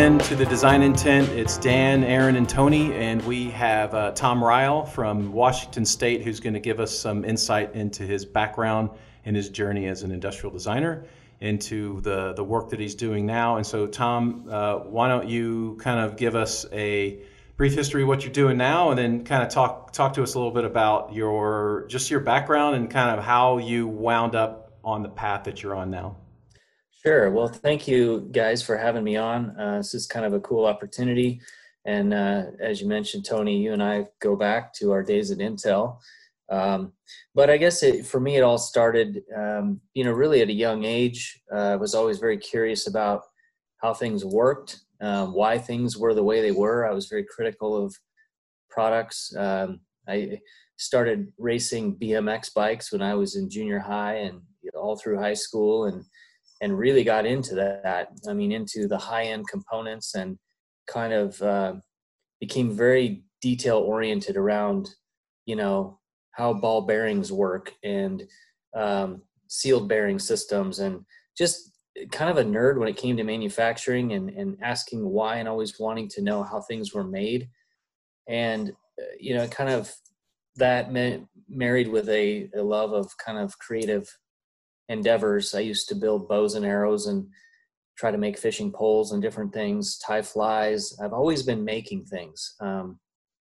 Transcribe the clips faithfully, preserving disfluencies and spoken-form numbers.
again to the Design Intent. It's Dan, Aaron, and Tony, and we have uh, Tom Ryle from Washington State, who's going to give us some insight into his background and his journey as an industrial designer, into the, the work that he's doing now. And so, Tom, uh, why don't you kind of give us a brief history of what you're doing now, and then kind of talk talk to us a little bit about your just your background and kind of how you wound up on the path that you're on now. Sure. Well, thank you guys for having me on. Uh, this is kind of a cool opportunity. And uh, as you mentioned, Tony, you and I go back to our days at Intel. Um, but I guess it, for me, it all started, um, you know, really at a young age. Uh, I was always very curious about how things worked, um, why things were the way they were. I was very critical of products. Um, I started racing B M X bikes when I was in junior high and all through high school, and and really got into that. I mean, into the high-end components, and kind of uh, became very detail-oriented around, you know, how ball bearings work and um, sealed bearing systems, and just kind of a nerd when it came to manufacturing and, and asking why and always wanting to know how things were made. And, uh, you know, kind of that ma- married with a, a love of kind of creative endeavors. I used to build bows and arrows and try to make fishing poles and different things, tie flies. I've always been making things um,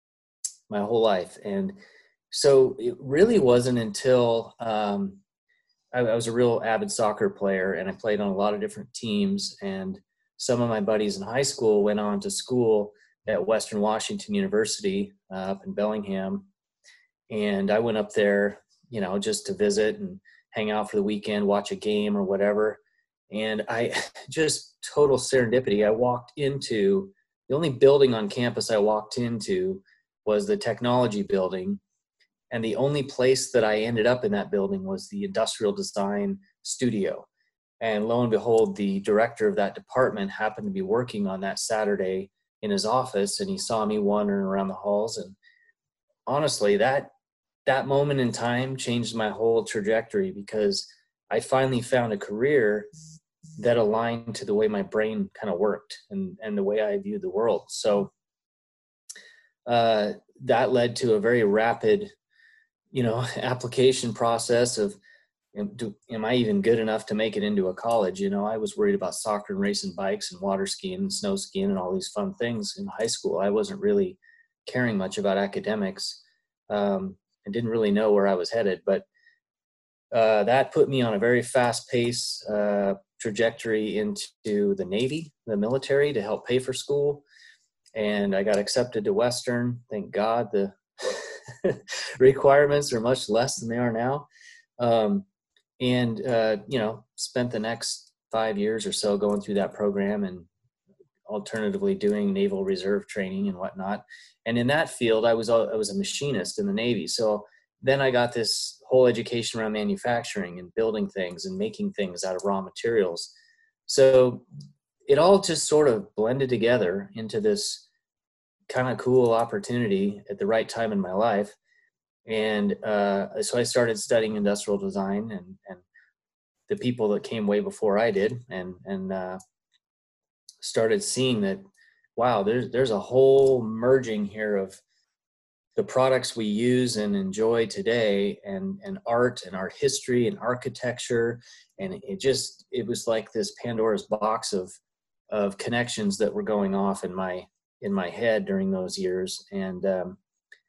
my whole life. And so it really wasn't until um, I, I was a real avid soccer player, and I played on a lot of different teams. And some of my buddies in high school went on to school at Western Washington University uh, up in Bellingham. And I went up there, you know, just to visit and hang out for the weekend, watch a game or whatever. And I just total serendipity. I walked into the only building on campus I walked into was the technology building. And the only place that I ended up in that building was the industrial design studio. And lo and behold, the director of that department happened to be working on that Saturday in his office, and he saw me wandering around the halls. And honestly, that that moment in time changed my whole trajectory, because I finally found a career that aligned to the way my brain kind of worked and, and the way I viewed the world. So uh, that led to a very rapid, you know, application process of, am, do, am I even good enough to make it into a college? You know, I was worried about soccer and racing bikes and water skiing and snow skiing and all these fun things in high school. I wasn't really caring much about academics. Um, I didn't really know where I was headed, but uh, that put me on a very fast pace uh, trajectory into the Navy, the military, to help pay for school. And I got accepted to Western. Thank God. The requirements are much less than they are now. Um, and, uh, you know, spent the next five years or so going through that program, and alternatively doing Naval Reserve training and whatnot. And in that field, I was a, I was a machinist in the Navy. So then I got this whole education around manufacturing and building things and making things out of raw materials. So it all just sort of blended together into this kind of cool opportunity at the right time in my life. And uh, so I started studying industrial design, and, and the people that came way before I did, and, and uh, started seeing that, wow, there's there's a whole merging here of the products we use and enjoy today, and and art and art history and architecture. And it just, it was like this Pandora's box of of connections that were going off in my in my head during those years. And um,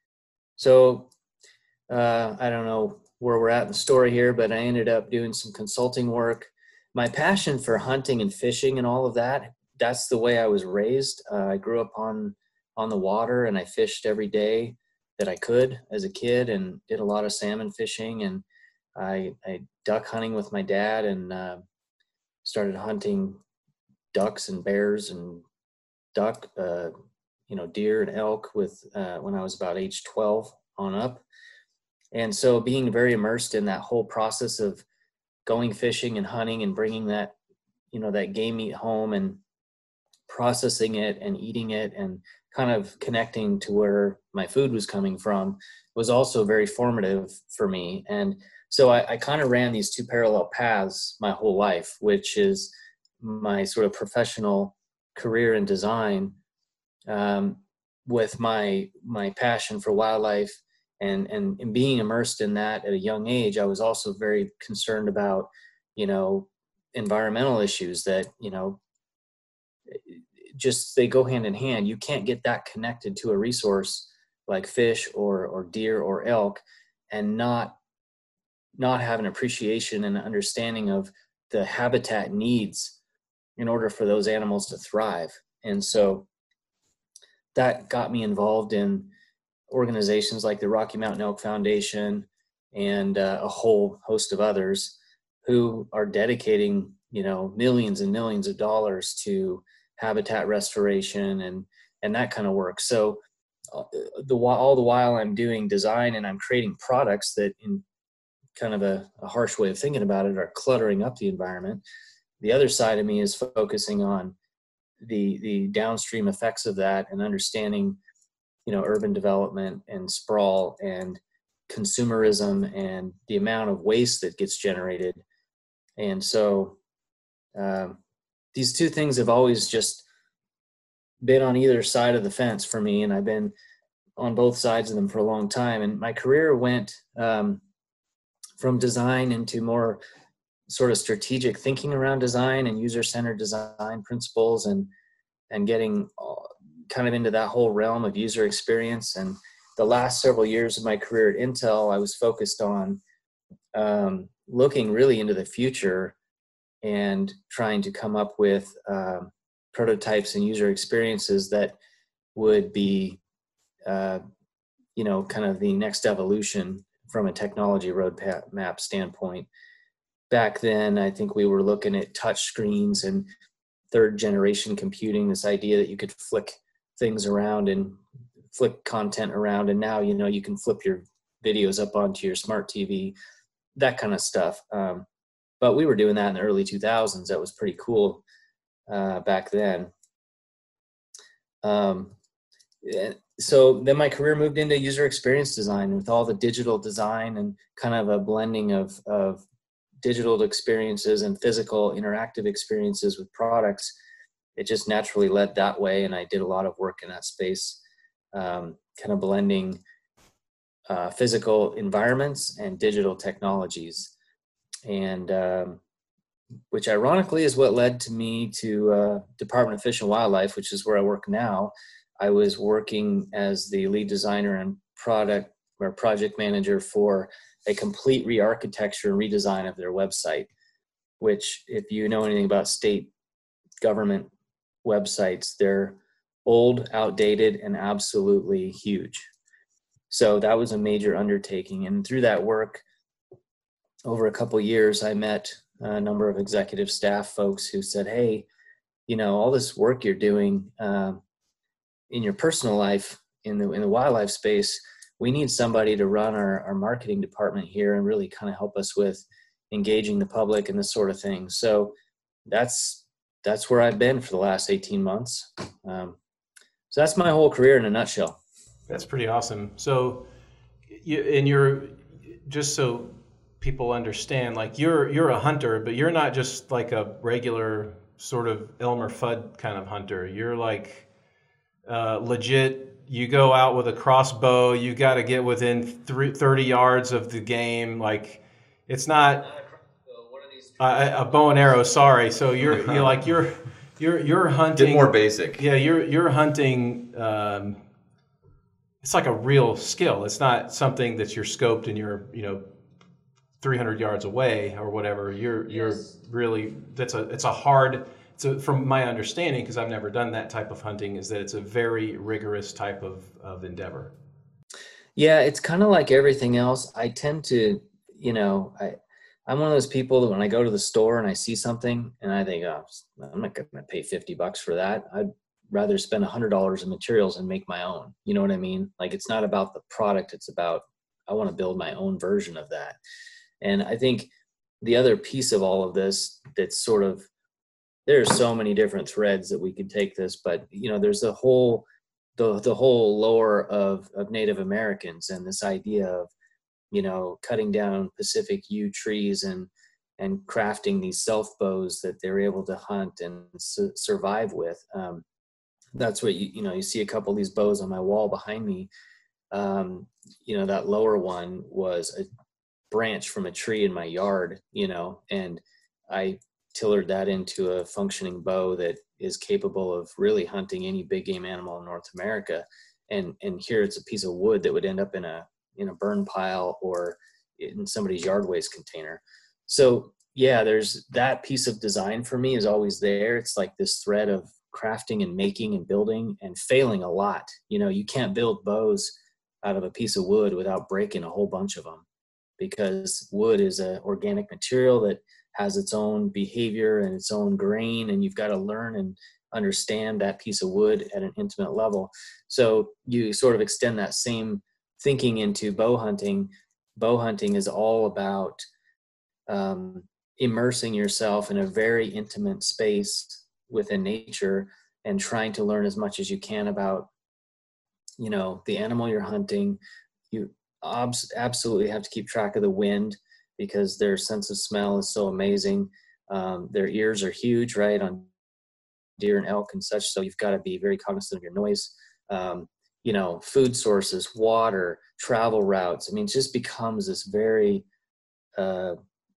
so uh, I don't know where we're at in the story here, but I ended up doing some consulting work. My passion for hunting and fishing and all of that, that's the way I was raised. Uh, I grew up on, on the water, and I fished every day that I could as a kid, and did a lot of salmon fishing. And I, I duck hunting with my dad, and uh, started hunting ducks and bears and duck, uh, you know, deer and elk with uh, when I was about age twelve on up. And so being very immersed in that whole process of going fishing and hunting and bringing that, you know, that game meat home and processing it and eating it and kind of connecting to where my food was coming from was also very formative for me. And so I, I kind of ran these two parallel paths my whole life, which is my sort of professional career in design, um, with my my passion for wildlife and, and and being immersed in that at a young age, I was also very concerned about, you know, environmental issues that, you know, just they go hand in hand. You can't get that connected to a resource like fish or or deer or elk and not not have an appreciation and understanding of the habitat needs in order for those animals to thrive. And so that got me involved in organizations like the Rocky Mountain Elk Foundation and uh, a whole host of others who are dedicating, you know, millions and millions of dollars to habitat restoration and and that kind of work. So uh, the all the while I'm doing design and I'm creating products that, in kind of a, a harsh way of thinking about it, are cluttering up the environment. The other side of me is focusing on the the downstream effects of that and understanding, you know, urban development and sprawl and consumerism and the amount of waste that gets generated. And so um, these two things have always just been on either side of the fence for me, and I've been on both sides of them for a long time. And my career went um, from design into more sort of strategic thinking around design and user-centered design principles, and and getting kind of into that whole realm of user experience. And the last several years of my career at Intel, I was focused on um, looking really into the future and trying to come up with um, prototypes and user experiences that would be, uh, you know, kind of the next evolution from a technology roadmap standpoint. Back then, I think we were looking at touch screens and third generation computing, this idea that you could flick things around and flick content around. And now, you know, you can flip your videos up onto your smart T V, that kind of stuff. Um, but we were doing that in the early two thousands. That was pretty cool uh, back then. Um, so then my career moved into user experience design with all the digital design and kind of a blending of, of digital experiences and physical interactive experiences with products. It just naturally led that way. And I did a lot of work in that space, um, kind of blending uh, physical environments and digital technologies. And um, which ironically is what led to me to uh, Department of Fish and Wildlife, which is where I work now. I was working as the lead designer and product or project manager for a complete re-architecture and redesign of their website, which, if you know anything about state government websites, they're old, outdated, and absolutely huge. So that was a major undertaking. And through that work, over a couple of years, I met a number of executive staff folks who said, hey, you know, all this work you're doing um, in your personal life, in the in the wildlife space, we need somebody to run our, our marketing department here and really kind of help us with engaging the public and this sort of thing. So that's that's where I've been for the last eighteen months. Um, so that's my whole career in a nutshell. That's pretty awesome. So, you, and you're, just so people understand, like you're you're a hunter, but you're not just like a regular sort of Elmer Fudd kind of hunter. You're like uh, legit. You go out with a crossbow. You got to get within three, thirty yards of the game. Like it's not a, a bow and arrow. Sorry. So you're you're like you're you're you're hunting. Get more basic. Yeah, you're you're hunting. Um, it's like a real skill. It's not something that you're scoped and you're you know three hundred yards away or whatever. You're you're Yes. really that's a it's a hard. So from my understanding, because I've never done that type of hunting, is that it's a very rigorous type of, of endeavor. Yeah, it's kind of like everything else. I tend to, you know, I, I'm one of those people that when I go to the store and I see something and I think, oh, I'm not going to pay fifty bucks for that. I'd rather spend one hundred dollars in materials and make my own. You know what I mean? Like, it's not about the product. It's about, I want to build my own version of that. And I think the other piece of all of this that's sort of, there's so many different threads that we could take this, but you know, there's the whole, the the whole lore of of Native Americans and this idea of, you know, cutting down Pacific yew trees and and crafting these self bows that they're able to hunt and su- survive with. Um, that's what you, you know, you see a couple of these bows on my wall behind me. Um, you know, that lower one was a branch from a tree in my yard, you know, and I tillered that into a functioning bow that is capable of really hunting any big game animal in North America. And, and here it's a piece of wood that would end up in a, in a burn pile or in somebody's yard waste container. So yeah, there's that piece of design for me is always there. It's like this thread of crafting and making and building and failing a lot. You know, you can't build bows out of a piece of wood without breaking a whole bunch of them, because wood is an organic material that has its own behavior and its own grain, and you've got to learn and understand that piece of wood at an intimate level. So you sort of extend that same thinking into bow hunting. Bow hunting is all about um, immersing yourself in a very intimate space within nature and trying to learn as much as you can about, you know, the animal you're hunting. You obs- absolutely have to keep track of the wind, because their sense of smell is so amazing. Um, their ears are huge, right, on deer and elk and such. So you've got to be very cognizant of your noise. Um, you know, food sources, water, travel routes. I mean, it just becomes this very uh,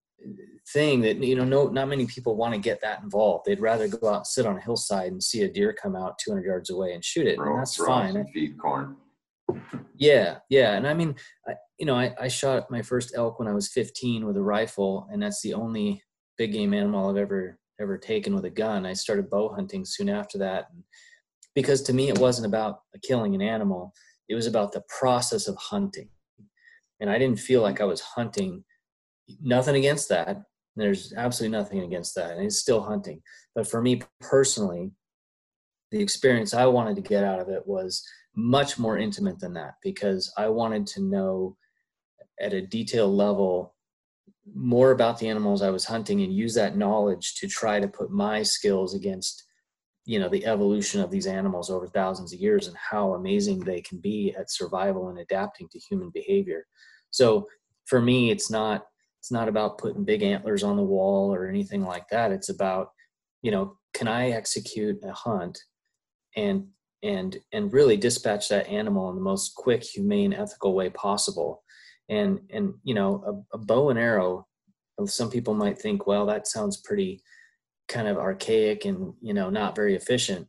thing that, you know, no, not many people want to get that involved. They'd rather go out and sit on a hillside and see a deer come out two hundred yards away and shoot it. Throw, and that's throw fine. Some feed corn. Yeah. Yeah. And I mean, I, you know, I, I shot my first elk when I was fifteen with a rifle, and that's the only big game animal I've ever, ever taken with a gun. I started bow hunting soon after that. And because to me, it wasn't about killing an animal. It was about the process of hunting. And I didn't feel like I was hunting. Nothing against that. There's absolutely nothing against that. And it's still hunting. But for me personally, the experience I wanted to get out of it was much more intimate than that, because I wanted to know at a detailed level more about the animals I was hunting and use that knowledge to try to put my skills against, you know, the evolution of these animals over thousands of years and how amazing they can be at survival and adapting to human behavior. So for me, it's not, it's not about putting big antlers on the wall or anything like that. It's about, you know, can I execute a hunt and, and, and really dispatch that animal in the most quick, humane, ethical way possible. And, and, you know, a, a bow and arrow, some people might think, well, that sounds pretty kind of archaic and, you know, not very efficient.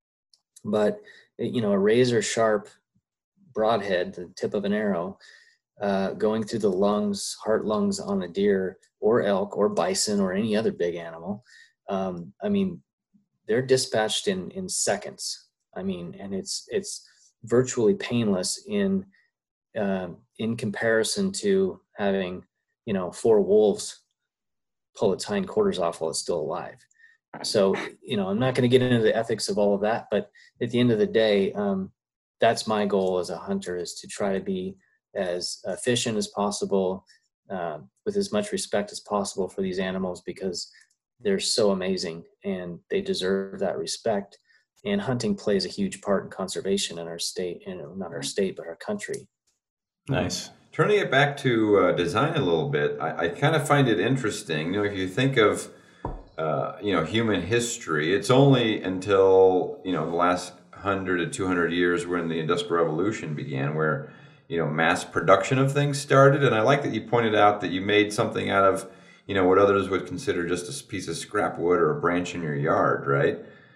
But, you know, a razor sharp broadhead, the tip of an arrow, uh, going through the lungs, heart lungs on a deer or elk or bison or any other big animal. Um, I mean, they're dispatched in, in seconds. I mean, and it's, it's virtually painless in, uh, in comparison to having, you know, four wolves pull its hind quarters off while it's still alive. So, you know, I'm not going to get into the ethics of all of that, but at the end of the day, um, that's my goal as a hunter, is to try to be as efficient as possible, uh, with as much respect as possible for these animals, because they're so amazing and they deserve that respect. And hunting plays a huge part in conservation in our state, and not our state, but our country. Nice. Turning it back to uh, design a little bit, I, I kind of find it interesting. You know, if you think of, uh, you know, human history, it's only until, you know, the last one hundred to two hundred years when the Industrial Revolution began, where, you know, mass production of things started. And I like that you pointed out that you made something out of, you know, what others would consider just a piece of scrap wood or a branch in your yard, right?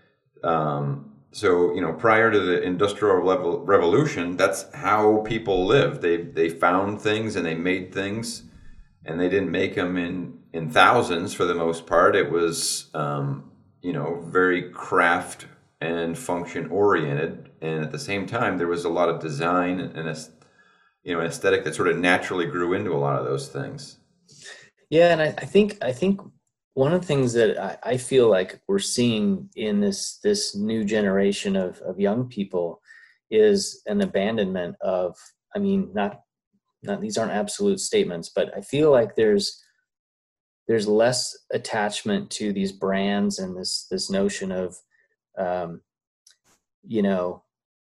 Um, so, you know, prior to the Industrial Revolution, that's how people lived. They they found things and they made things, and they didn't make them in, in thousands for the most part. It was, um, you know, very craft and function oriented. And at the same time, there was a lot of design and, a, you know, an aesthetic that sort of naturally grew into a lot of those things. Yeah, and I, I think I think one of the things that I, I feel like we're seeing in this this new generation of, of young people is an abandonment of, I mean, not not these aren't absolute statements, but I feel like there's there's less attachment to these brands and this this notion of um, you know,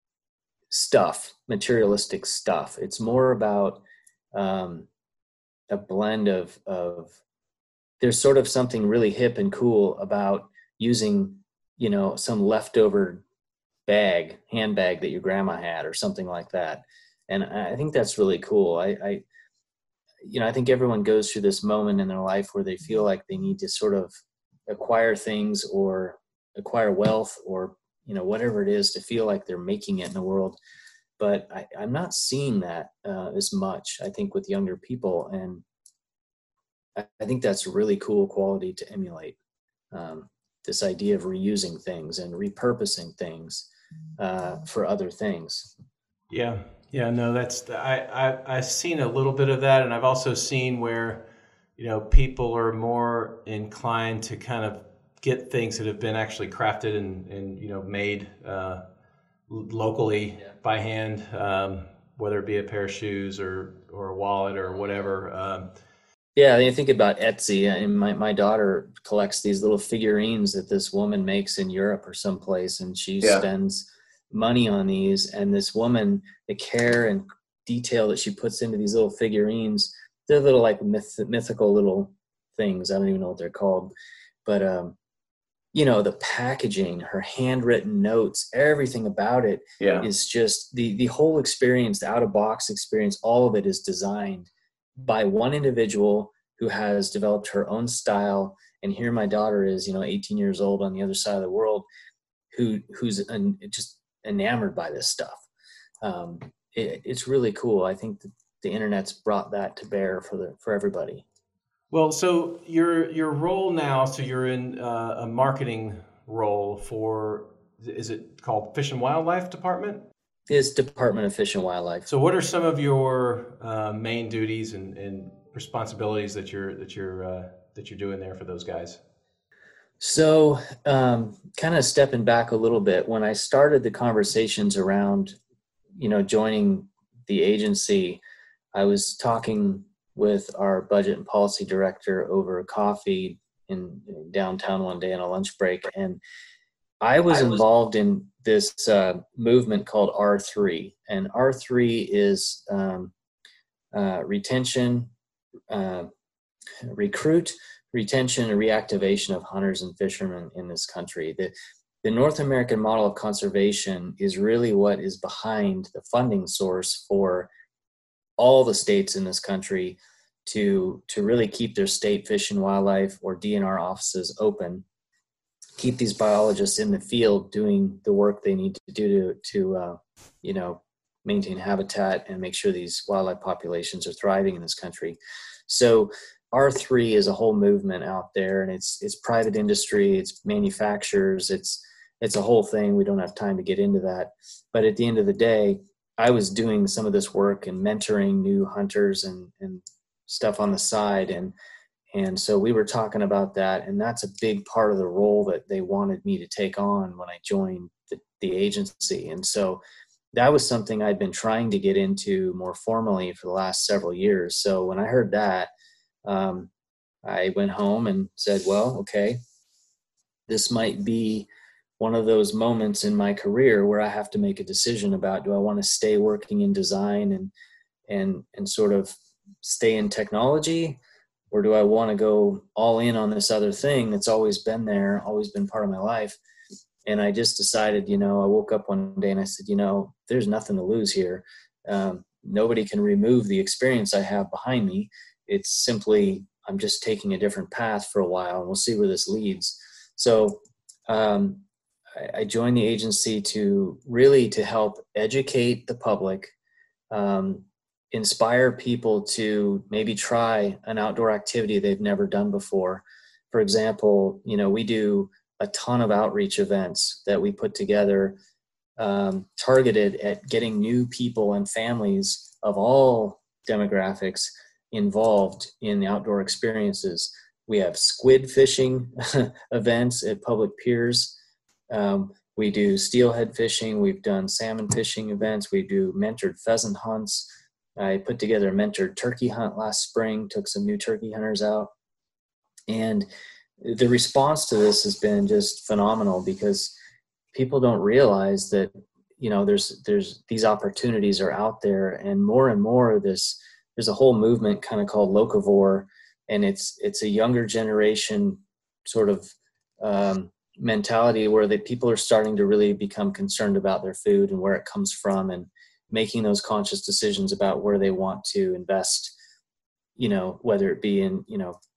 stuff, materialistic stuff. It's more about um, a blend of of there's sort of something really hip and cool about using, you know, some leftover bag, handbag that your grandma had or something like that. And I think that's really cool. I, I, you know, I think everyone goes through this moment in their life where they feel like they need to sort of acquire things or acquire wealth or, you know, whatever it is to feel like they're making it in the world. But I, I'm not seeing that uh, as much, I think, with younger people. And I, I think that's a really cool quality to emulate. Um, this idea of reusing things and repurposing things uh, for other things. Yeah, yeah, no, that's the, I, I I've seen a little bit of that, and I've also seen where, you know, people are more inclined to kind of get things that have been actually crafted and and you know made uh, locally yeah. by hand, um, whether it be a pair of shoes or or a wallet or whatever. Um, Yeah, you think about Etsy, and my, my daughter collects these little figurines that this woman makes in Europe or someplace, and she yeah. spends money on these. And this woman, the care and detail that she puts into these little figurines, they're little like myth, mythical little things. I don't even know what they're called. But, um, you know, the packaging, her handwritten notes, everything about it yeah. is just the, the whole experience, the out-of-box experience, all of it is designed by one individual who has developed her own style. And here my daughter is, you know, eighteen years old on the other side of the world, who who's an, just enamored by this stuff. Um, it, it's really cool. I think that the internet's brought that to bear for the for everybody. Well, so your your role now, so you're in uh, a marketing role for, is it called Fish and Wildlife Department? Is Department of Fish and Wildlife. So what are some of your uh, main duties and, and responsibilities that you're that you're uh, that you're doing there for those guys? So um, kind of stepping back a little bit, when I started the conversations around, you know, joining the agency, I was talking with our budget and policy director over coffee in, in downtown one day on a lunch break, and I was involved in this uh, movement called R three, and R three is um, uh, retention, uh, recruit, retention, and reactivation of hunters and fishermen in this country. The, the North American model of conservation is really what is behind the funding source for all the states in this country to, to really keep their state fish and wildlife or D N R offices open, keep these biologists in the field doing the work they need to do to, to uh, you know, maintain habitat and make sure these wildlife populations are thriving in this country. So R three is a whole movement out there, and it's it's private industry, it's manufacturers, it's it's a whole thing. We don't have time to get into that. But at the end of the day, I was doing some of this work and mentoring new hunters and, and stuff on the side, and And so we were talking about that, and that's a big part of the role that they wanted me to take on when I joined the, the agency. And so that was something I'd been trying to get into more formally for the last several years. So when I heard that, um, I went home and said, well, okay, this might be one of those moments in my career where I have to make a decision about, do I want to stay working in design and, and, and sort of stay in technology, or do I want to go all in on this other thing that's always been there, always been part of my life? And I just decided, you know, I woke up one day and I said, you know, there's nothing to lose here. Um, nobody can remove the experience I have behind me. It's simply, I'm just taking a different path for a while, and we'll see where this leads. So um, I, I joined the agency to really to help educate the public, um, inspire people to maybe try an outdoor activity they've never done before. For example, you know, we do a ton of outreach events that we put together, um, targeted at getting new people and families of all demographics involved in the outdoor experiences. We have squid fishing events at public piers. Um, we do steelhead fishing. We've done salmon fishing events. We do mentored pheasant hunts. I put together a mentored turkey hunt last spring, took some new turkey hunters out. And the response to this has been just phenomenal, because people don't realize that, you know, there's, there's these opportunities are out there, and more and more this, there's a whole movement kind of called locavore, and it's it's a younger generation sort of um, mentality where the people are starting to really become concerned about their food and where it comes from, and making those conscious decisions about where they want to invest, you know, whether it be in, you know,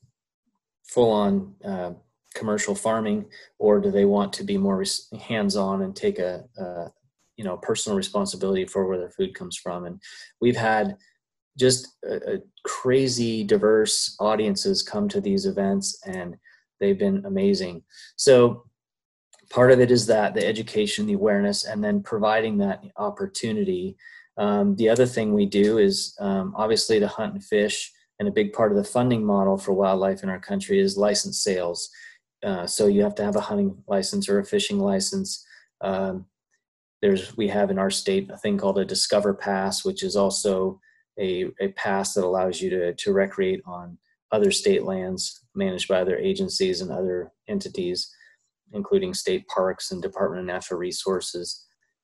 full on uh, commercial farming, or do they want to be more res- hands-on and take a, a, you know, personal responsibility for where their food comes from. And we've had just a, a crazy diverse audiences come to these events, and they've been amazing. So part of it is that the education, the awareness, and then providing that opportunity. Um, the other thing we do is um, obviously to hunt and fish, and a big part of the funding model for wildlife in our country is license sales. Uh, so you have to have a hunting license or a fishing license. Um, there's we have in our state a thing called a Discover Pass, which is also a, a pass that allows you to, to recreate on other state lands managed by other agencies and other entities, including state parks and Department of Natural Resources.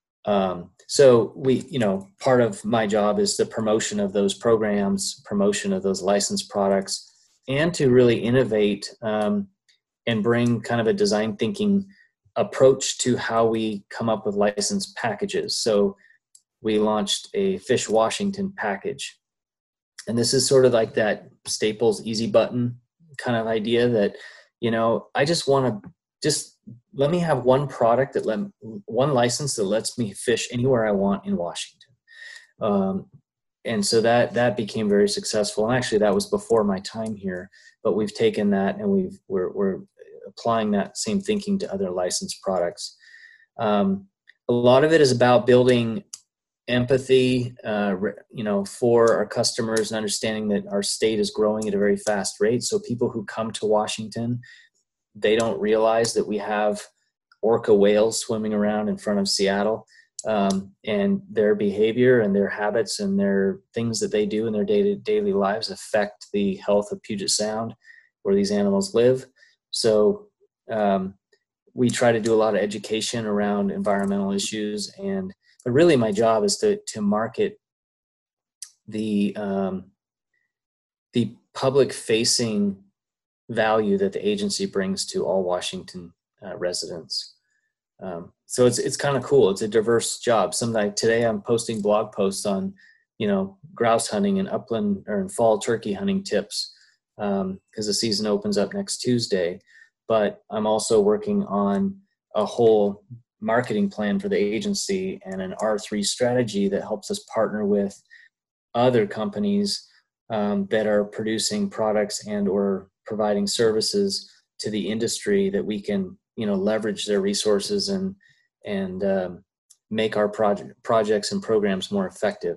Um, so we, you know, part of my job is the promotion of those programs, promotion of those licensed products, and to really innovate um, and bring kind of a design thinking approach to how we come up with licensed packages. So we launched a Fish Washington package. And this is sort of like that Staples easy button kind of idea that, you know, I just want to just let me have one product that let one license that lets me fish anywhere I want in Washington. Um, and so that, that became very successful. And actually that was before my time here, but we've taken that and we've, we're, we're applying that same thinking to other licensed products. Um, a lot of it is about building empathy, uh, you know, for our customers and understanding that our state is growing at a very fast rate. So people who come to Washington, they don't realize that we have orca whales swimming around in front of Seattle, um, and their behavior and their habits and their things that they do in their day daily lives affect the health of Puget Sound, where these animals live. So um, we try to do a lot of education around environmental issues, and but really my job is to to market the um, the public facing value that the agency brings to all Washington uh, residents. Um, so it's it's kind of cool. It's a diverse job. Some like today I'm posting blog posts on, you know, grouse hunting and upland or in fall turkey hunting tips, because um, the season opens up next Tuesday. But I'm also working on a whole marketing plan for the agency and an R three strategy that helps us partner with other companies um, that are producing products and or providing services to the industry that we can, you know, leverage their resources and and um, make our project projects and programs more effective.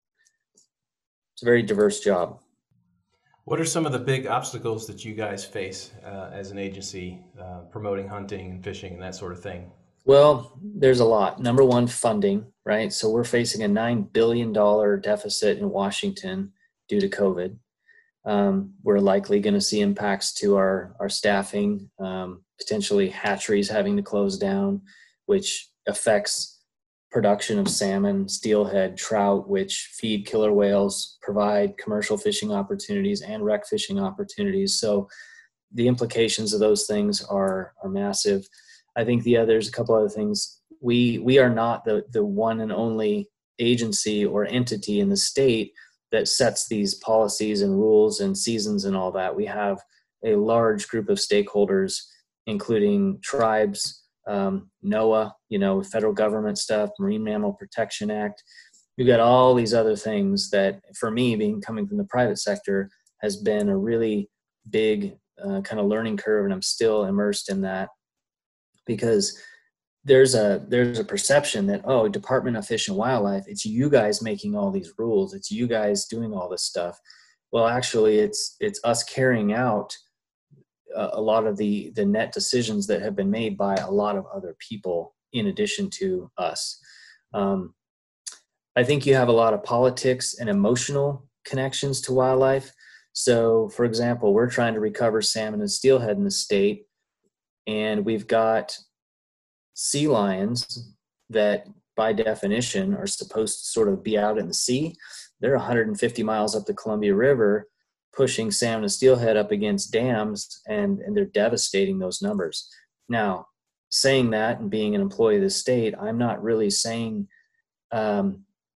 It's a very diverse job. What are some of the big obstacles that you guys face uh, as an agency uh, promoting hunting and fishing and that sort of thing? Well, there's a lot. Number one, funding, right? So we're facing a nine billion dollars deficit in Washington due to COVID. Um, we're likely going to see impacts to our, our staffing, um, potentially hatcheries having to close down, which affects production of salmon, steelhead, trout, which feed killer whales, provide commercial fishing opportunities and rec fishing opportunities. So the implications of those things are, are massive. I think the others, a couple other things. We we are not the the one and only agency or entity in the state that sets these policies and rules and seasons and all that. We have a large group of stakeholders, including tribes, um, NOAA, you know, federal government stuff, Marine Mammal Protection Act. We've got all these other things that, for me, being coming from the private sector, has been a really big uh, kind of learning curve, and I'm still immersed in that. Because there's a there's a perception that, oh, Department of Fish and Wildlife, it's you guys making all these rules, it's you guys doing all this stuff. Well, actually, it's it's us carrying out a, a lot of the the net decisions that have been made by a lot of other people in addition to us. Um, I think you have a lot of politics and emotional connections to wildlife. So, for example, we're trying to recover salmon and steelhead in the state. And we've got sea lions that, by definition, are supposed to sort of be out in the sea. They're one hundred fifty miles up the Columbia River, pushing salmon and steelhead up against dams, and, and they're devastating those numbers. Now, saying that and being an employee of the state, I'm not really saying, um,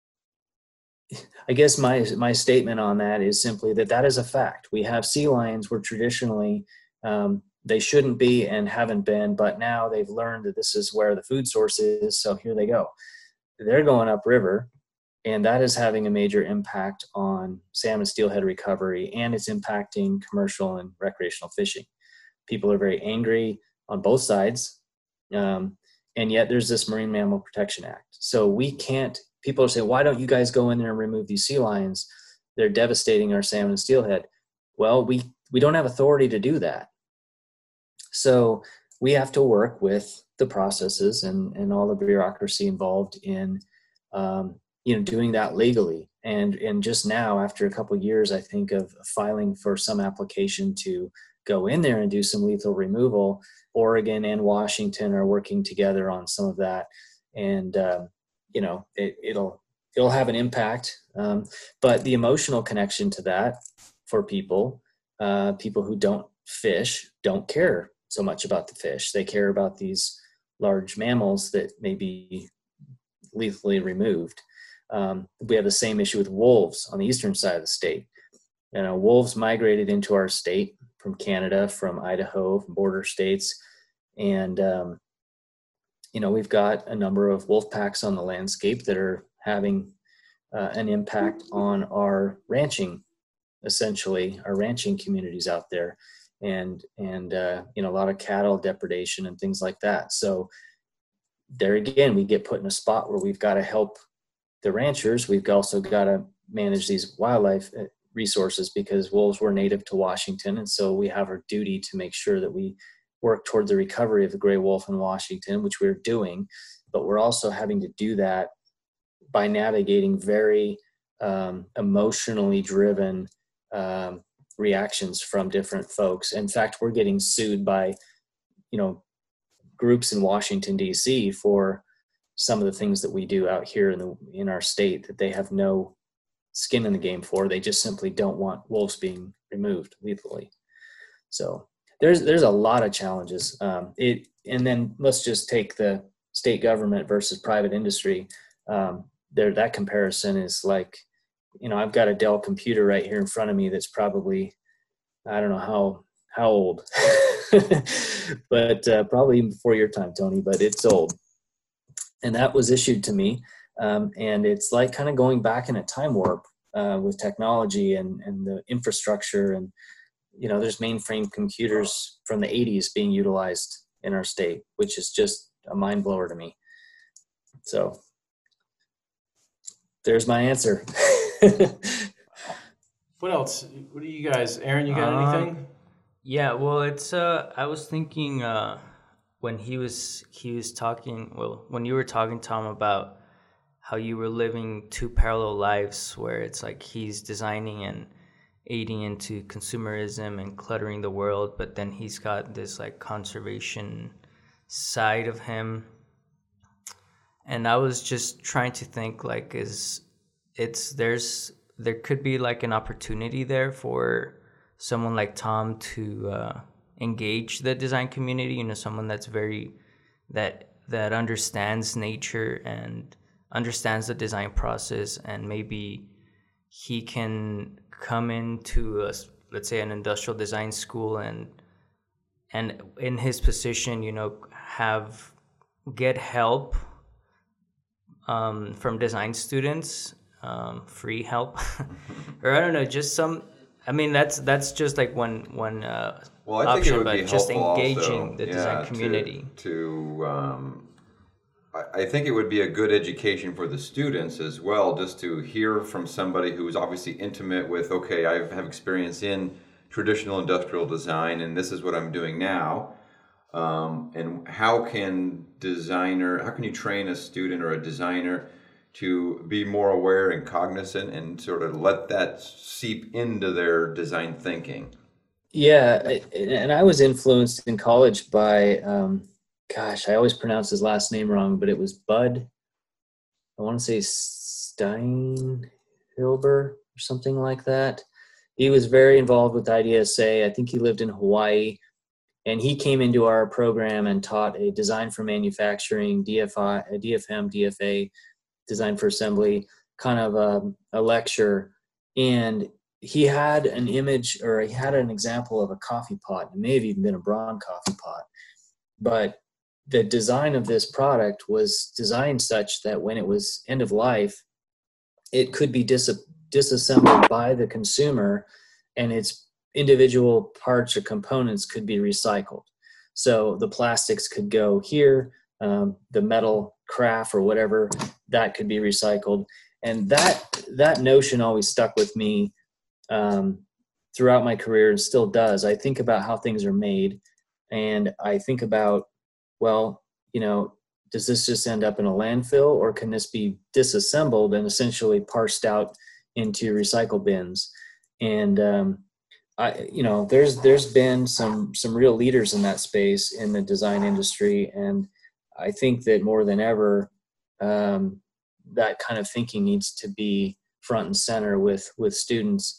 I guess my my statement on that is simply that that is a fact. We have sea lions where traditionally um, they shouldn't be and haven't been, but now they've learned that this is where the food source is, so here they go. They're going upriver, and that is having a major impact on salmon steelhead recovery, and it's impacting commercial and recreational fishing. People are very angry on both sides, um, and yet there's this Marine Mammal Protection Act. So we can't, people are saying, why don't you guys go in there and remove these sea lions? They're devastating our salmon and steelhead. Well, we, we don't have authority to do that. So we have to work with the processes and, and all the bureaucracy involved in, um, you know, doing that legally. And, and just now, after a couple of years, I think, of filing for some application to go in there and do some lethal removal, Oregon and Washington are working together on some of that. And, um, you know, it, it'll, it'll have an impact. Um, but the emotional connection to that for people, uh, people who don't fish, don't care so much about the fish. They care about these large mammals that may be lethally removed. Um, we have the same issue with wolves on the eastern side of the state. You know, wolves migrated into our state from Canada, from Idaho, from border states. And, um, you know, we've got a number of wolf packs on the landscape that are having uh, an impact on our ranching, essentially, our ranching communities out there. And, and uh, you know, a lot of cattle depredation and things like that. So there again, we get put in a spot where we've got to help the ranchers. We've also got to manage these wildlife resources, because wolves were native to Washington. And so we have our duty to make sure that we work toward the recovery of the gray wolf in Washington, which we're doing. But we're also having to do that by navigating very um, emotionally driven um, reactions from different folks. In fact, we're getting sued by, you know, groups in Washington, D C for some of the things that we do out here in the in our state that they have no skin in the game for. They just simply don't want wolves being removed lethally. So there's there's a lot of challenges. Um, it and then let's just take the state government versus private industry. Um, there, that comparison is like, you know, I've got a Dell computer right here in front of me that's probably, I don't know how how old, but uh, probably even before your time, Tony. But it's old. And that was issued to me. Um, and it's like kind of going back in a time warp uh, with technology and, and the infrastructure. And, you know, there's mainframe computers from the eighties being utilized in our state, which is just a mind blower to me. So there's my answer. What else? What do you guys, Aaron, you got Um, anything? Yeah, well, it's uh I was thinking uh when he was he was talking, well, when you were talking, Tom, about how you were living two parallel lives, where it's like he's designing and aiding into consumerism and cluttering the world, but then he's got this like conservation side of him. And I was just trying to think, like, is it's there's there could be like an opportunity there for someone like Tom to uh, engage the design community. You know, someone that's very that that understands nature and understands the design process, and maybe he can come into a, let's say, an industrial design school and and in his position, you know, have get help um, from design students, um, free help, or I don't know, just some. I mean, that's that's just like one one uh, Well, I think option, it would but be just helpful engaging also, the yeah, design community. To, to um, I, I think it would be a good education for the students as well, just to hear from somebody who is obviously intimate with, okay, I have experience in traditional industrial design, and this is what I'm doing now. Um, and how can designer, how can you train a student or a designer to be more aware and cognizant and sort of let that seep into their design thinking? Yeah, I- and I was influenced in college by, um, gosh, I always pronounce his last name wrong, but it was Bud. I want to say Steinhilber or something like that. he was very involved with I D S A. I think he lived in Hawaii, and he came into our program and taught a design for manufacturing, D F I, a D F M, D F A, design for assembly, kind of a, a lecture. And he had an image, or he had an example of a coffee pot. It may have even been a Braun coffee pot. But the design of this product was designed such that when it was end of life, it could be dis- disassembled by the consumer, and its individual parts or components could be recycled. So the plastics could go here, um, the metal craft or whatever, that could be recycled. And that that notion always stuck with me um, throughout my career, and still does. I think about how things are made, and I think about, well, you know, does this just end up in a landfill, or can this be disassembled and essentially parsed out into recycle bins? And um, I, you know, there's there's been some some real leaders in that space in the design industry, and I think that more than ever, um, that kind of thinking needs to be front and center with with students.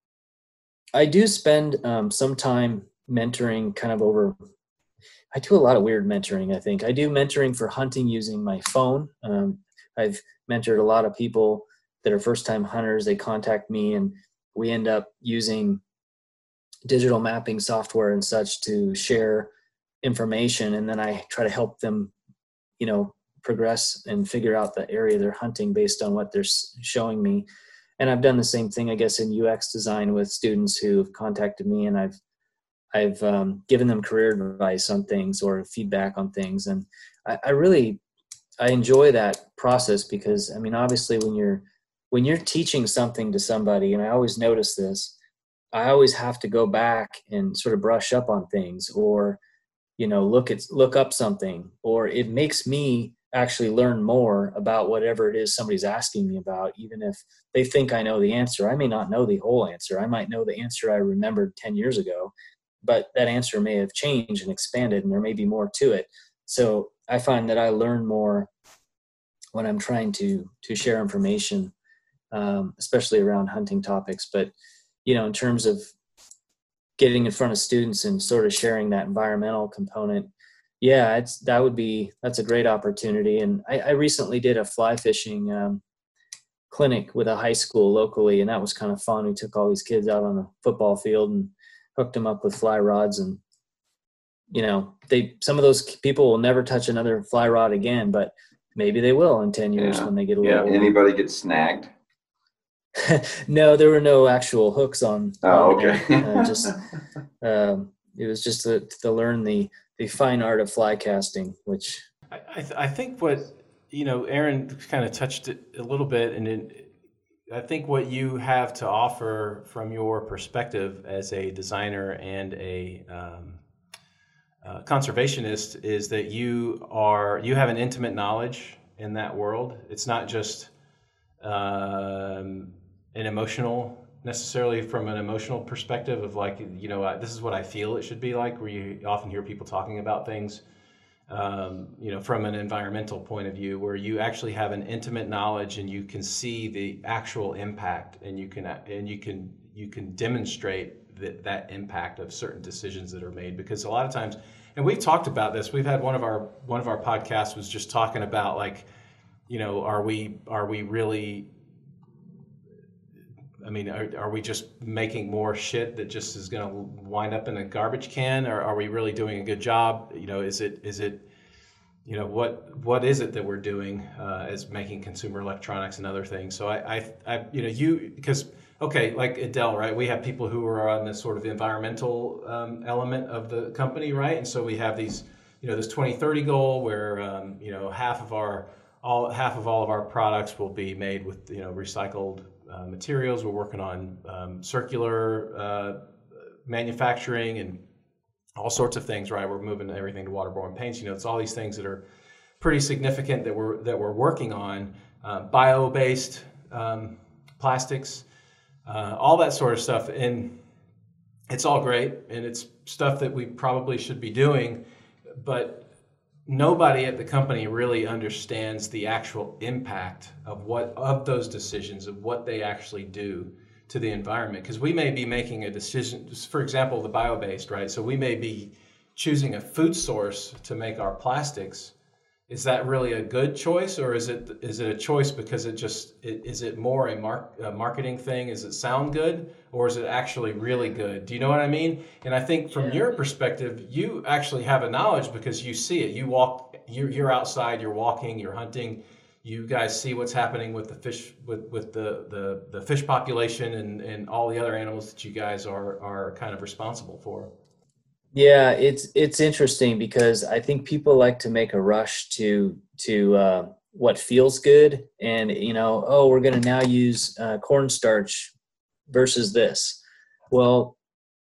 I do spend um, some time mentoring, kind of over. I do a lot of weird mentoring, I think. I do mentoring for hunting using my phone. Um, I've mentored a lot of people that are first-time hunters. They contact me, and we end up using digital mapping software and such to share information, and then I try to help them, you know, progress and figure out the area they're hunting based on what they're showing me. And I've done the same thing, I guess, in U X design with students who have contacted me, and I've I've um, given them career advice on things or feedback on things. And I, I really, I enjoy that process, because, I mean, obviously when you're, when you're teaching something to somebody, and I always notice this, I always have to go back and sort of brush up on things, or, you know, look at, look up something, or it makes me actually learn more about whatever it is somebody's asking me about. Even if they think I know the answer, I may not know the whole answer. I might know the answer I remembered ten years ago, but that answer may have changed and expanded, and there may be more to it. So I find that I learn more when I'm trying to to share information, um, especially around hunting topics. But, you know, in terms of getting in front of students and sort of sharing that environmental component, yeah, it's that would be that's a great opportunity. And I, I recently did a fly fishing um, clinic with a high school locally, and that was kind of fun. We took all these kids out on the football field and hooked them up with fly rods, and, you know, they, some of those people will never touch another fly rod again, but maybe they will in ten years Yeah. when they get a Yeah. little Anybody get snagged? No, there were no actual hooks on. Oh, on okay. there. Uh, just um, it was just to, to learn the the fine art of fly casting, which I, I, th- I think what, you know, Aaron kind of touched it a little bit, and it, I think what you have to offer from your perspective as a designer and a um, uh, conservationist is that you are you have an intimate knowledge in that world. It's not just um, an emotional, necessarily from an emotional perspective of like, you know, this is what I feel it should be like, where you often hear people talking about things, um, you know, from an environmental point of view, where you actually have an intimate knowledge and you can see the actual impact, and you can and you can you can demonstrate that that impact of certain decisions that are made. Because a lot of times, and we've talked about this, we've had one of our one of our podcasts was just talking about, like, you know, are we are we really, I mean, are, are we just making more shit that just is going to wind up in a garbage can, or are we really doing a good job? You know, is it is it, you know, what what is it that we're doing uh, as making consumer electronics and other things? So I, I, I you know, you because okay, like Adele, right? We have people who are on this sort of environmental um, element of the company, right? And so we have these, you know, this twenty thirty goal where um, you know half of our all half of all of our products will be made with, you know, recycled Uh, materials. We're working on um, circular uh, manufacturing and all sorts of things, right? We're moving everything to waterborne paints. You know, it's all these things that are pretty significant that we're that we're working on. Uh, bio-based um, plastics, uh, all that sort of stuff, and it's all great, and it's stuff that we probably should be doing, but nobody at the company really understands the actual impact of what of those decisions, of what they actually do to the environment? Because we may be making a decision, for example, the bio-based, right? So we may be choosing a food source to make our plastics. Is that really a good choice, or is it is it a choice because it just it, is it more a, mark, a marketing thing? Is it sound good, or is it actually really good? Do you know what I mean? And I think from Yeah. your perspective, you actually have a knowledge because you see it. You walk, you're, you're outside, you're walking, you're hunting. You guys see what's happening with the fish, with with the the, the fish population and, and all the other animals that you guys are are kind of responsible for. Yeah, it's it's interesting because I think people like to make a rush to to uh, what feels good, and you know, oh, we're going to now use uh, cornstarch versus this. Well,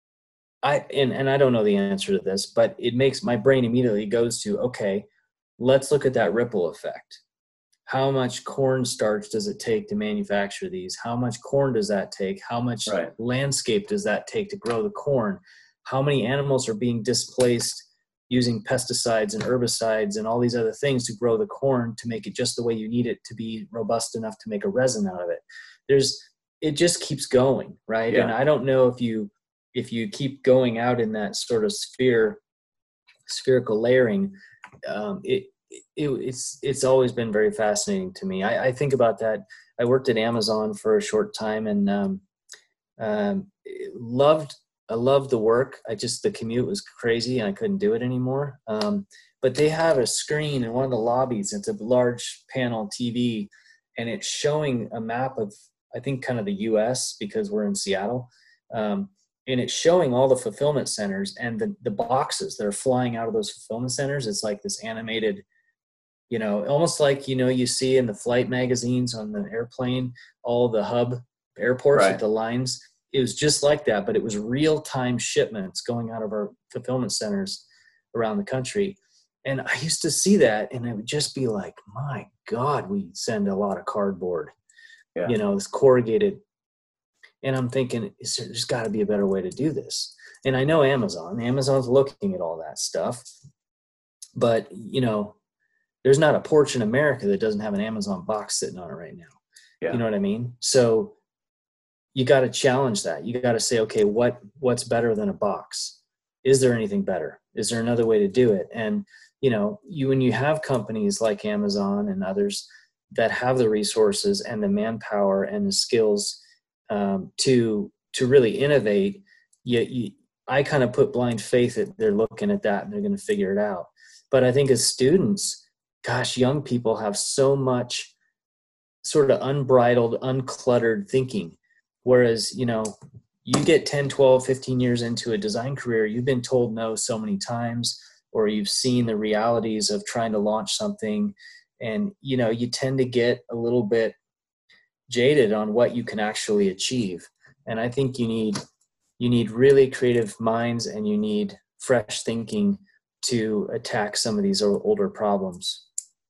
I and and I don't know the answer to this, but it makes my brain immediately goes to, okay, let's look at that ripple effect. How much cornstarch does it take to manufacture these? How much corn does that take? How much Right. landscape does that take to grow the corn? How many animals are being displaced using pesticides and herbicides and all these other things to grow the corn to make it just the way you need it to be robust enough to make a resin out of it? There's, it just keeps going, right? Yeah. And I don't know if you, if you keep going out in that sort of sphere, spherical layering, um, it, it, it's, it's always been very fascinating to me. I, I think about that. I worked at Amazon for a short time and um, um, loved I loved the work. I just, the commute was crazy and I couldn't do it anymore. Um, but they have a screen in one of the lobbies. It's a large panel T V and it's showing a map of, I think, kind of the U S because we're in Seattle. Um, and it's showing all the fulfillment centers and the, the boxes that are flying out of those fulfillment centers. It's like this animated, you know, almost like, you know, you see in the flight magazines on the airplane, all the hub airports Right. with the lines. It was just like that, but it was real-time shipments going out of our fulfillment centers around the country. And I used to see that and it would just be like, my God, we send a lot of cardboard, Yeah. you know, this corrugated. And I'm thinking, is there, there's got to be a better way to do this. And I know Amazon, Amazon's looking at all that stuff, but you know, there's not a porch in America that doesn't have an Amazon box sitting on it right now. Yeah. You know what I mean? So you got to challenge that. You got to say, okay, what, what's better than a box? Is there anything better? Is there another way to do it? And, you know, you, when you have companies like Amazon and others that have the resources and the manpower and the skills um, to, to really innovate, you, you, I kind of put blind faith that they're looking at that and they're going to figure it out. But I think as students, gosh, young people have so much sort of unbridled, uncluttered thinking. Whereas, you know, you get ten, twelve, fifteen years into a design career, you've been told no so many times, or you've seen the realities of trying to launch something. And, you know, you tend to get a little bit jaded on what you can actually achieve. And I think you need, you need really creative minds and you need fresh thinking to attack some of these older problems.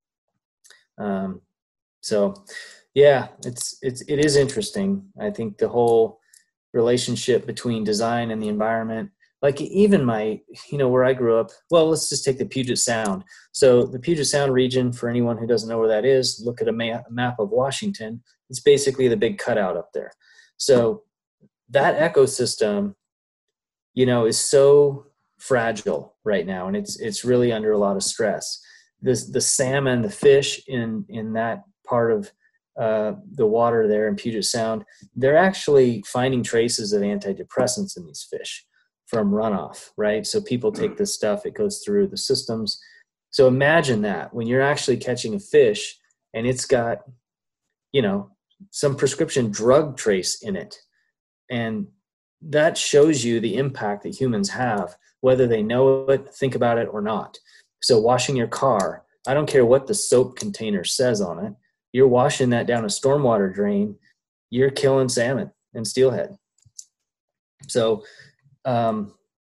Um, so, yeah, it's, it's, it is interesting. I think the whole relationship between design and the environment, like even my, you know, where I grew up, well, let's just take the Puget Sound. So the Puget Sound region, for anyone who doesn't know where that is, look at a ma- map of Washington. It's basically the big cutout up there. So that ecosystem, you know, is so fragile right now. And it's, it's really under a lot of stress. This, the salmon, the fish in, in that part of uh, the water there in Puget Sound, they're actually finding traces of antidepressants in these fish from runoff, right? So people take this stuff, it goes through the systems. So imagine that when you're actually catching a fish and it's got, you know, some prescription drug trace in it. And that shows you the impact that humans have, whether they know it, think about it or not. So washing your car, I don't care what the soap container says on it. You're washing that down a stormwater drain, you're killing salmon and steelhead. So, um,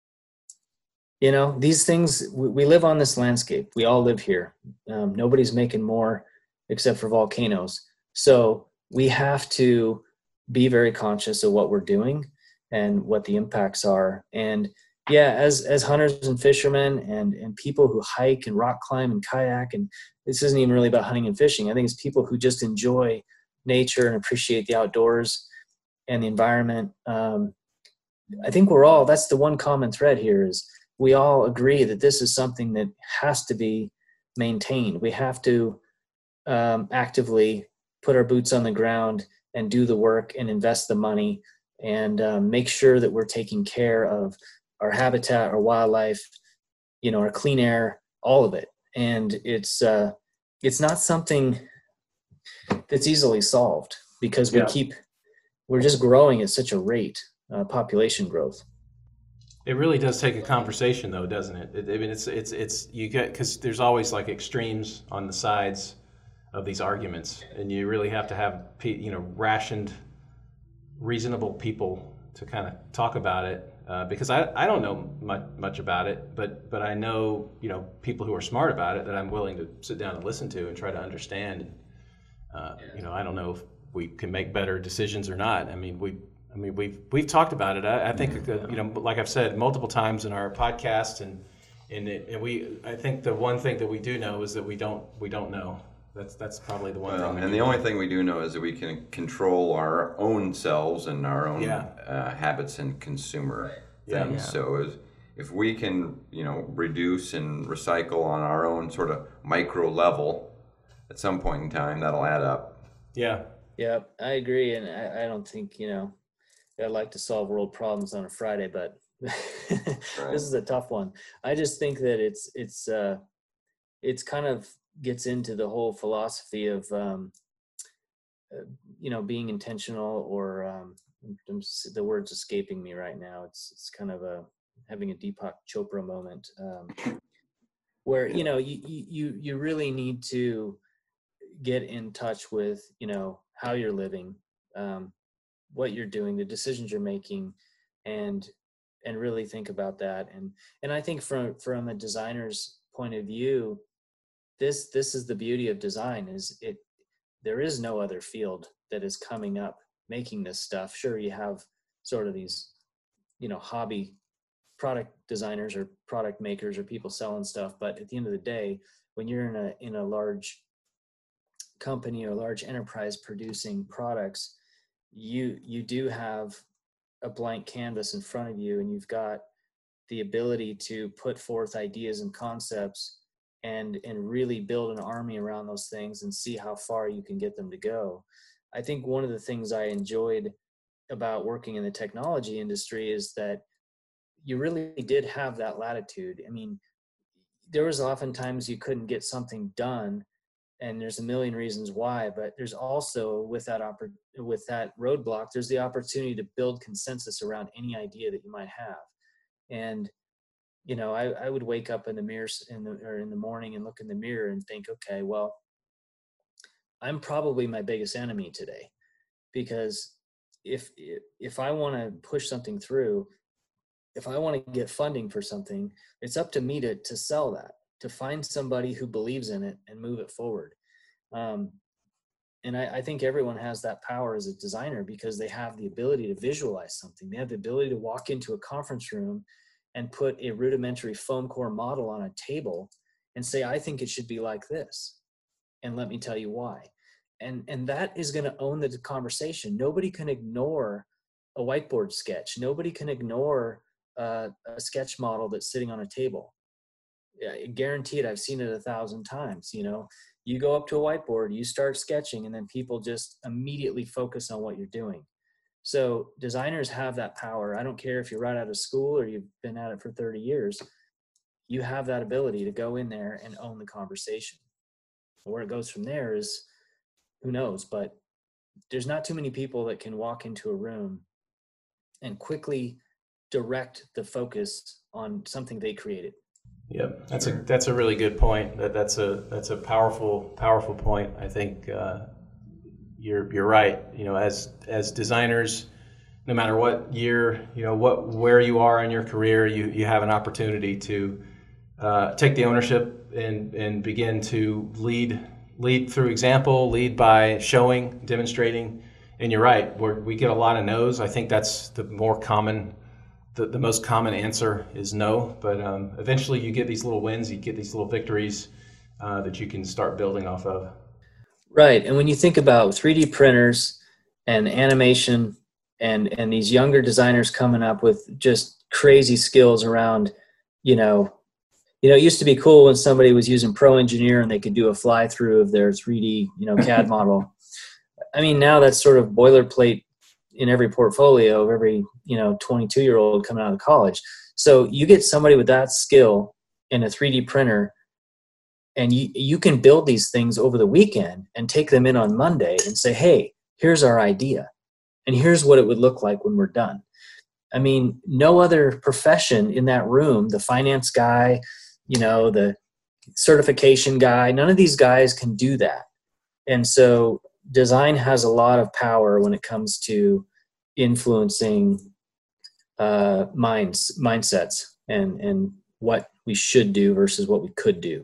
you know, these things, we, we live on this landscape. We all live here. Um, nobody's making more except for volcanoes. So we have to be very conscious of what we're doing and what the impacts are. And yeah, as, as hunters and fishermen and, and people who hike and rock climb and kayak, and this isn't even really about hunting and fishing. I think it's people who just enjoy nature and appreciate the outdoors. and the environment. Um, I think we're all, that's the one common thread here, is we all agree that this is something that has to be maintained. We have to um, actively put our boots on the ground and do the work and invest the money and um, make sure that we're taking care of our habitat, our wildlife, you know, our clean air, all of it. And it's uh, it's not something that's easily solved, because we Yeah. keep, we're just growing at such a rate, uh, population growth. It really does take a conversation, though, doesn't it? it I mean, it's it's it's you get, because there's always like extremes on the sides of these arguments, and you really have to have pe- you know rationed, reasonable people to kind of talk about it. Uh, because I, I don't know much, much about it, but but I know you know people who are smart about it that I'm willing to sit down and listen to and try to understand. Uh, you know, I don't know if we can make better decisions or not. I mean, we. I mean, we've we've talked about it. I, I think, uh, you know, like I've said multiple times in our podcast, and and, it, and we. I think the one thing that we do know is that we don't we don't know. That's that's probably the one Well, thing. we and do the only know. thing we do know is that we can control our own selves and our own Yeah. uh, habits and consumer Yeah. things. Yeah. So if, if we can, you know, reduce and recycle on our own sort of micro level, at some point in time, that'll add up. Yeah. Yeah, I agree. And I, I don't think, you know, I'd like to solve world problems on a Friday, but this is a tough one. I just think that it's, it's, uh, it's kind of gets into the whole philosophy of, um, uh, you know, being intentional, or, um, I'm s- the word's escaping me right now. It's, it's kind of a, having a Deepak Chopra moment, um, where, you know, you, you, you really need to get in touch with, you know, how you're living, um, what you're doing, the decisions you're making, and and really think about that. And and I think from from a designer's point of view, this this is the beauty of design, is it there is no other field that is coming up making this stuff. Sure, you have sort of these, you know, hobby product designers or product makers or people selling stuff, but at the end of the day, when you're in a in a large company or large enterprise producing products, you you do have a blank canvas in front of you, and you've got the ability to put forth ideas and concepts and and really build an army around those things and see how far you can get them to go. I think one of the things I enjoyed about working in the technology industry is that you really did have that latitude. I mean, there was oftentimes you couldn't get something done, and there's a million reasons why, but there's also, with that oppor- with that roadblock, there's the opportunity to build consensus around any idea that you might have. And you know, I, I would wake up in the mirror in the or in the morning and look in the mirror and think, okay, well, I'm probably my biggest enemy today, because if if I want to push something through, if I want to get funding for something, it's up to me to to sell that, to find somebody who believes in it and move it forward. Um, and I, I think everyone has that power as a designer, because they have the ability to visualize something. They have the ability to walk into a conference room and put a rudimentary foam core model on a table and say, I think it should be like this, and let me tell you why. And and that is going to own the conversation. Nobody can ignore a whiteboard sketch. Nobody can ignore uh, a sketch model that's sitting on a table. Yeah, guaranteed, I've seen it a thousand times. You know, you go up to a whiteboard, you start sketching, and then people just immediately focus on what you're doing. So designers have that power. I don't care if you're right out of school or you've been at it for thirty years, you have that ability to go in there and own the conversation. Where it goes from there is, who knows, but there's not too many people that can walk into a room and quickly direct the focus on something they created. Yep, that's a that's a really good point. That that's a that's a powerful powerful point. I think uh, you're you're right. You know, as as designers, no matter what year, you know, what where you are in your career, you you have an opportunity to uh, take the ownership and and begin to lead lead through example, lead by showing, demonstrating. And you're right, we're, we get a lot of no's. I think that's the more common. The, the most common answer is no, but um, eventually you get these little wins, you get these little victories uh, that you can start building off of. Right. And when you think about three D printers and animation and and these younger designers coming up with just crazy skills around, you know, you know, it used to be cool when somebody was using Pro Engineer and they could do a fly through of their three D, you know, C A D model. I mean, now that's sort of boilerplate in every portfolio of every, you know, twenty-two year old coming out of college. So you get somebody with that skill in a three D printer, and you, you can build these things over the weekend and take them in on Monday and say, hey, here's our idea. And here's what it would look like when we're done. I mean, no other profession in that room, the finance guy, you know, the certification guy, none of these guys can do that. And so design has a lot of power when it comes to influencing uh, minds, mindsets and, and what we should do versus what we could do.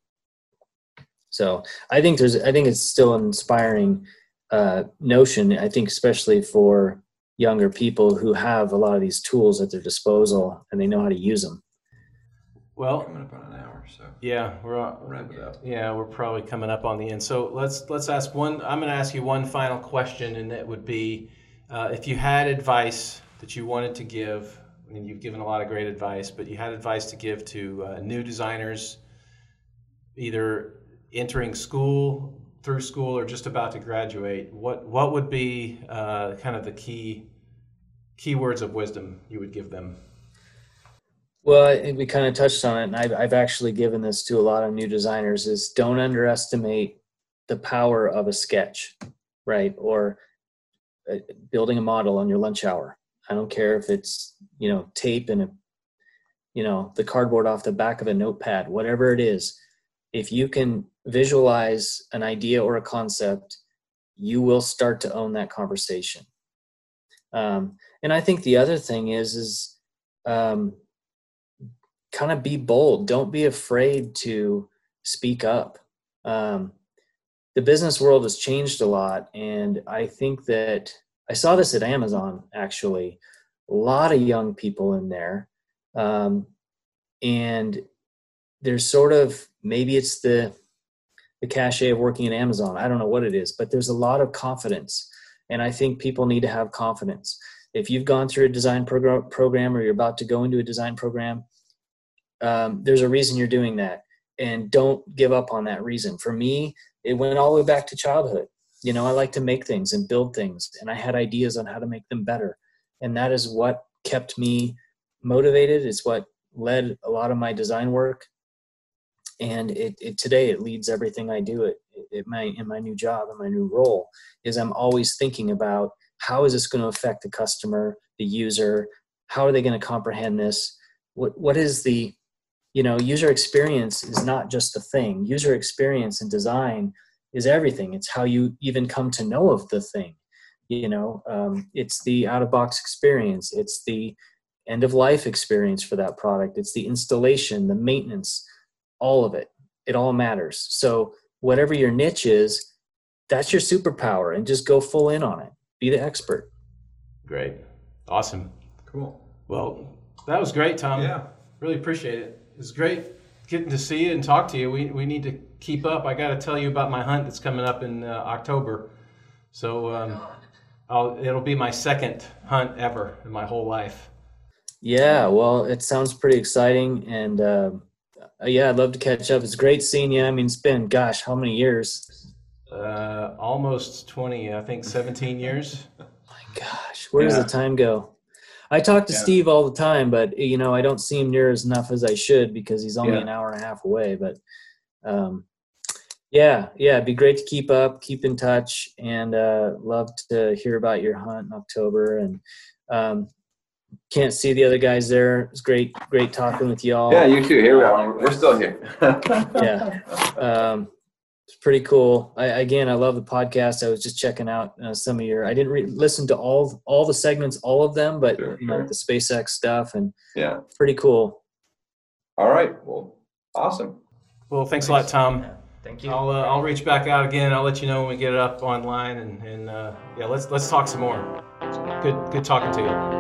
So I think there's, I think it's still an inspiring uh, notion. I think especially for younger people who have a lot of these tools at their disposal and they know how to use them. Well, Coming up on an hour, so yeah, we're on, wrap it up. yeah, we're probably coming up on the end. So let's let's ask one. I'm going to ask you one final question, and that would be, uh, if you had advice that you wanted to give, and you've given a lot of great advice, but you had advice to give to uh, new designers, either entering school, through school, or just about to graduate, what what would be uh, kind of the key key words of wisdom you would give them? Well, I think we kind of touched on it, and I've, I've actually given this to a lot of new designers, is don't underestimate the power of a sketch, right? Or uh, building a model on your lunch hour. I don't care if it's, you know, tape and, a, you know, the cardboard off the back of a notepad, whatever it is. If you can visualize an idea or a concept, you will start to own that conversation. Um, and I think the other thing is, is um, kind of be bold. Don't be afraid to speak up. Um, the business world has changed a lot. And I think that I saw this at Amazon, actually, a lot of young people in there. Um, and there's sort of, maybe it's the, the cachet of working at Amazon. I don't know what it is, but there's a lot of confidence. And I think people need to have confidence. If you've gone through a design program, program or you're about to go into a design program, um, there's a reason you're doing that. And don't give up on that reason. For me, it went all the way back to childhood. You know, I like to make things and build things, and I had ideas on how to make them better. And that is what kept me motivated. It's what led a lot of my design work. And it, it today it leads everything I do it, it my in my new job and my new role. Is I'm always thinking about, how is this going to affect the customer, the user? How are they going to comprehend this? What what is the, you know, user experience is not just a thing. User experience in design is everything. It's how you even come to know of the thing. You know, um, it's the out-of-box experience. It's the end-of-life experience for that product. It's the installation, the maintenance, all of it. It all matters. So whatever your niche is, that's your superpower, and just go full in on it. Be the expert. Great. Awesome. Cool. Well, that was great, Tom. Yeah. Really appreciate it. It was great getting to see you and talk to you. We we need to keep up. I got to tell you about my hunt that's coming up in uh, October. So um, I'll, it'll be my second hunt ever in my whole life. Yeah, well, it sounds pretty exciting. And uh, yeah, I'd love to catch up. It's great seeing you. I mean, it's been, gosh, how many years? Uh, almost twenty, I think seventeen years. My gosh, where Yeah. does the time go? I talk to Yeah. Steve all the time, but you know, I don't see him near as enough as I should because he's only Yeah. an hour and a half away. But um, yeah, yeah, it'd be great to keep up, keep in touch, and uh, love to hear about your hunt in October. And um, can't see the other guys there. It's great, great talking with y'all. Yeah, you too. Here we are. We're still here. Yeah. Um, it's pretty cool. I, again, I love the podcast. I was just checking out uh, some of your, I didn't re- listen to all, all the segments, all of them, but Sure, you know, sure. the SpaceX stuff, and Yeah. pretty cool. All right. Well, awesome. Well, thanks a lot, Tom. Thank you. I'll uh, I'll reach back out again. I'll let you know when we get it up online, and and uh, yeah, let's let's talk some more. Good good talking to you.